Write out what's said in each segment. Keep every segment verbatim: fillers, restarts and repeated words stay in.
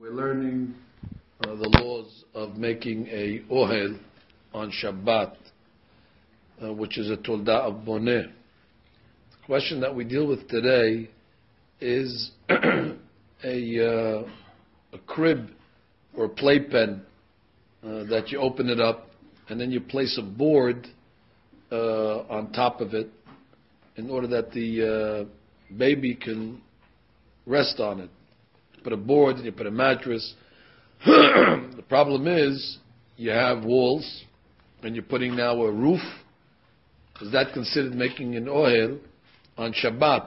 We're learning uh, the laws of making a ohel on Shabbat, uh, which is a tolda of boneh. The question that we deal with today is a, uh, a crib or a playpen uh, that you open it up and then you place a board uh, on top of it in order that the uh, baby can rest on it. You put a board and you put a mattress. The problem is you have walls and you're putting now a roof. Is that considered making an ohel on Shabbat?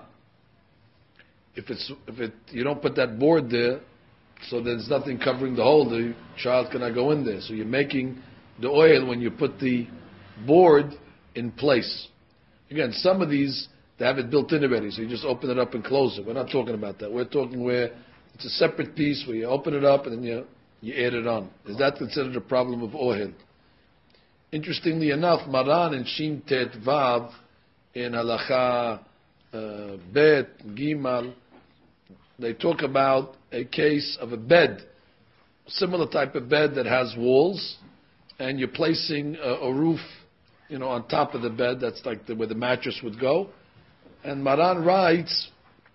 If it's if it you don't put that board there, so there's nothing covering the hole, the child cannot go in there. So you're making the ohel when you put the board in place. Again, some of these they have it built in already, so you just open it up and close it. We're not talking about that. We're talking where it's a separate piece where you open it up and then you you add it on. Is that considered a problem of ohel? Interestingly enough, Maran and Shin Tet Vav in Halacha uh, Bet Gimal, they talk about a case of a bed, similar type of bed that has walls, and you're placing a, a roof, you know, on top of the bed. That's like the, where the mattress would go. And Maran writes,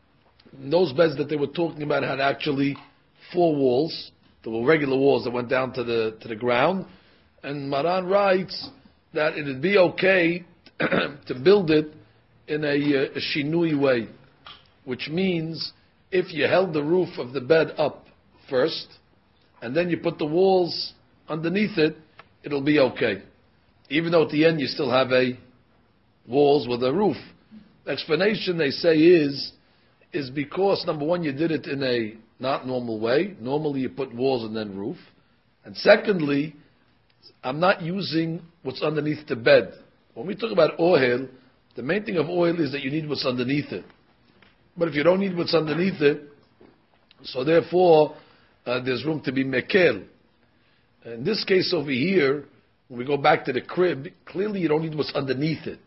those beds that they were talking about had actually four walls. There were regular walls that went down to the to the ground. And Maran writes that it would be okay to build it in a, a shinui way, which means if you held the roof of the bed up first, and then you put the walls underneath it, it'll be okay. Even though at the end you still have a walls with a roof. The explanation they say is, is because number one, you did it in a not normal way. Normally you put walls and then roof. And secondly, I'm not using what's underneath the bed. When we talk about ohel, the main thing of ohel is that you need what's underneath it. But if you don't need what's underneath it, so therefore uh, there's room to be mekel. In this case over here, when we go back to the crib, clearly you don't need what's underneath it.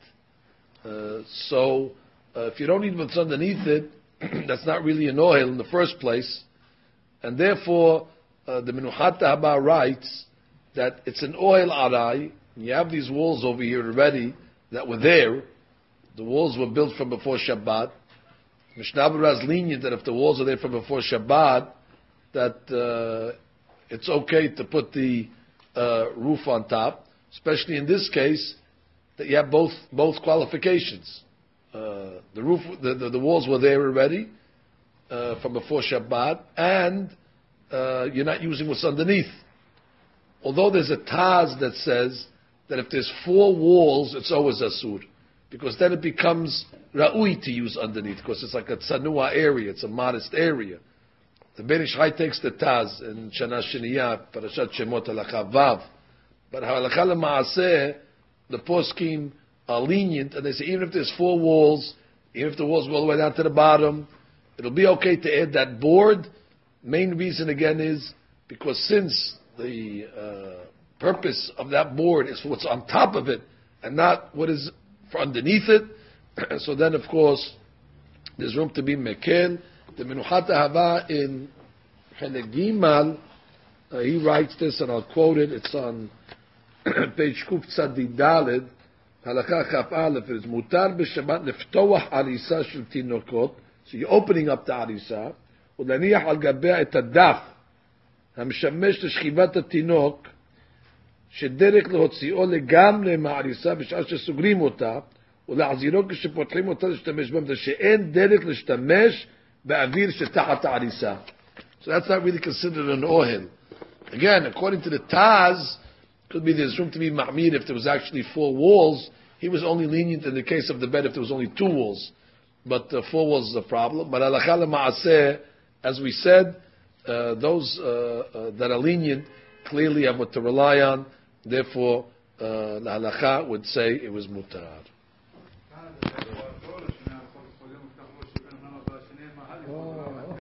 Uh, so uh, if you don't need what's underneath it, that's not really an ohel in the first place. And therefore, uh, the Menuchat Haba writes that it's an ohel arai. You have these walls over here already that were there. The walls were built from before Shabbat. Mishnah Berurah is lenient that if the walls are there from before Shabbat, that uh, it's okay to put the uh, roof on top. Especially in this case, that you have both both qualifications. Uh, the roof, the, the, the walls were there already uh, from before Shabbat, and uh, you're not using what's underneath. Although there's a Taz that says that if there's four walls, it's always asur, because then it becomes ra'ui to use underneath, because it's like a tsanua area, it's a modest area. The Ben Ish Chai takes the Taz in Shana Shiniyah, Parashat Shemot Halacha Vav, but Halacha L'Maaseh, the poskim are lenient, and they say even if there's four walls, even if the walls go all the way down to the bottom, it'll be okay to add that board. Main reason again is because since the uh, purpose of that board is for what's on top of it and not what is for underneath it, so then of course there's room to be mekel. The Menuchat Haba in Chelek Gimal, uh, he writes this, and I'll quote it. It's on page Kuf Tzadi Daled. Halakha Chaf Aleph is mutar b'Shabbat neftoach arisa shel tinokot. So you're opening up the arisa, ולהניח על גביה את הדף המשמש לשכיבת התינוק, שדרך להוציאו לגמרי מהעריסה בשעה שסוגרים אותה, ולהחזירו כשפותחים אותה להשתמש בה, זה שאין דרך להשתמש באוויר שתחת העריסה. So that's not really considered an ohel. Again, according to the Taz, could be there's room to be ma'mir if there was actually four walls. He was only lenient in the case of the bed if there was only two walls. But uh, four walls is a problem. But halakha l'ma'aseh, as we said, uh, those uh, uh, that are lenient clearly have what to rely on. Therefore, uh, the halakha would say it was mutar.